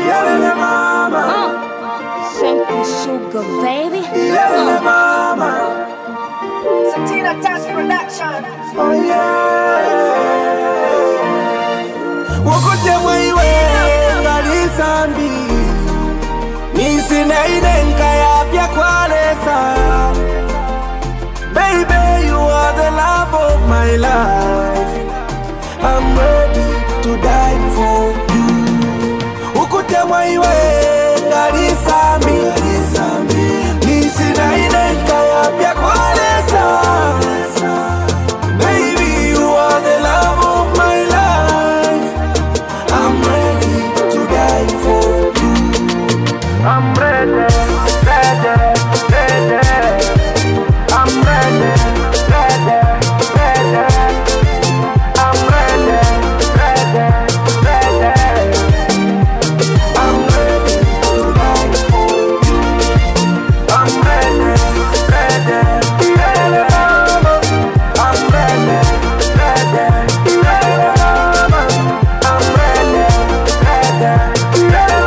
Yelele mama. Simple sugar, baby. Yelele mama. Satina Touch Production. Oh yeah. Wokote mwiwe ngalisambi. Nisi na inenka ya pia kwalesa. Baby, you are the love of my life. I'm ready to die for you. Wokote mwiwe ngalisambi. Nisi na inenka ya pia kwalesa. Baby, you are the love of my life. I'm ready to die for you. I'm ready, ready, ready. I'm ready, ready, ready. I'm ready, ready, ready. I'm ready to die for you. I'm ready, ready, ready. I'm ready, ready, ready. I'm ready, ready, ready.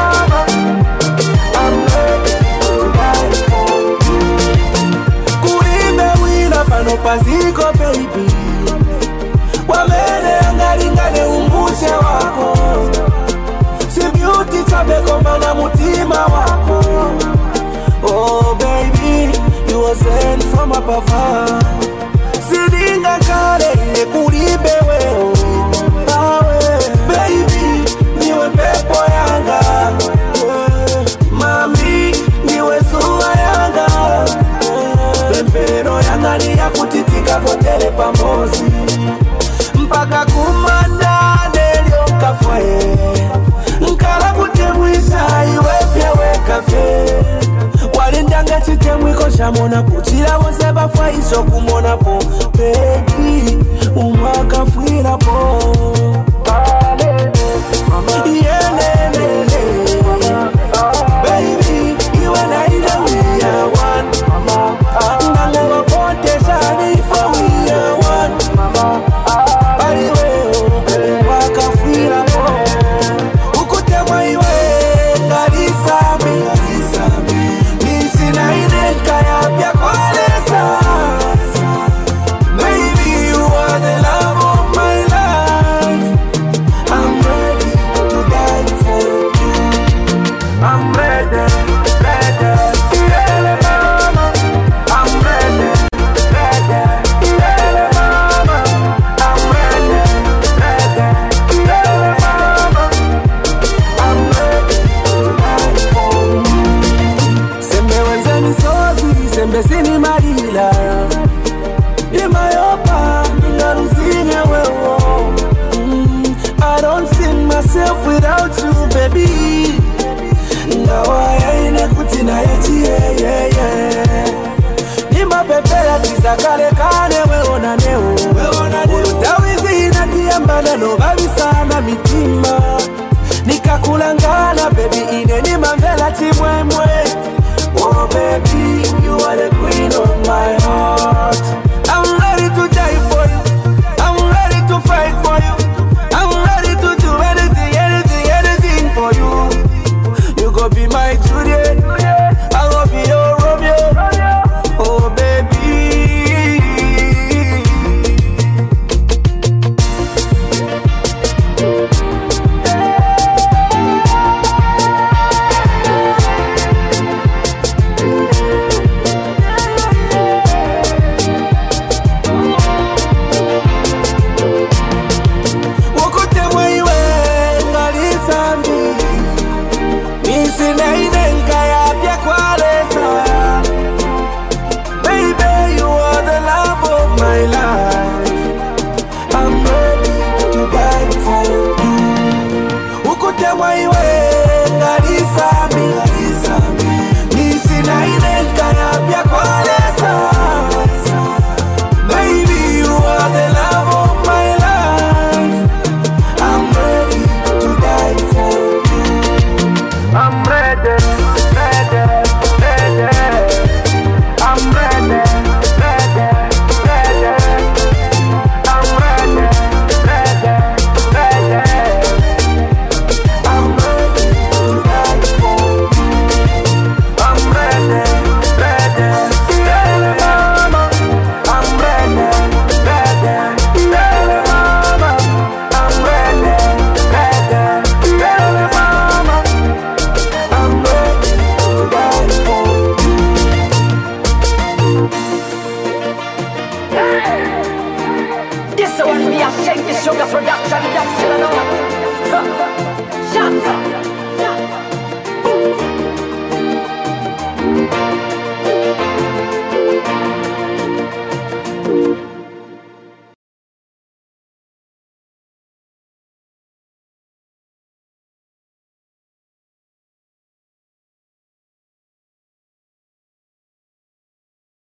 I'm ready to die for you. Kulimbe wina pano paziko baby. Wamene angalingane umbushe wako. Si beauty chabe komana mutima wako. Oh baby, you were sent from above. Sidinga kale ile kulimbe weo. Baby, niwe pepo yanga. Mami, niwe suwa yanga. Pempero yanga ni ya kutitika kotele pamozi. Mpaka kumanda nelio kafwe. Nkala kutemwisa iwe vyewe kafe. Walindanga chitemwiko shamona kuchila wose bafwa iso kumona po. Baby, umwaka fwila po. Baby, you and I know we are one. Nango wapote shani for we are one. Anyway, umwaka fwila po. Ukute mwiwe ngalisami. Nisi na inenka ya pia kwalesa. Baby, you are the love of my life. I'm ready to die for you. I'm ready, ready, ready, mama. I'm ready, ready, ready, mama. I'm ready, ready, ready, mama. I'm ready to die for you. Sembe wenzeni sozi, sembe sini marila. Imayopa, ningaruzine wewo. I don't see myself without you, baby. Ngawa ya ine kutina yechi, yeah. Nima pepela kisa kale kane weona neo. Utawizi inatia mbana no babi sana mitima. Nikakulangana baby ine ni mambela chimwemwe. Oh baby, you are the queen of my heart. I'm ready to die for you. I'm ready to fight for you. I'm ready to do anything, anything, anything for you. You go be my Juliet, I go be your Romeo. Oh baby. Shanky Sugar Production, that's it, I know.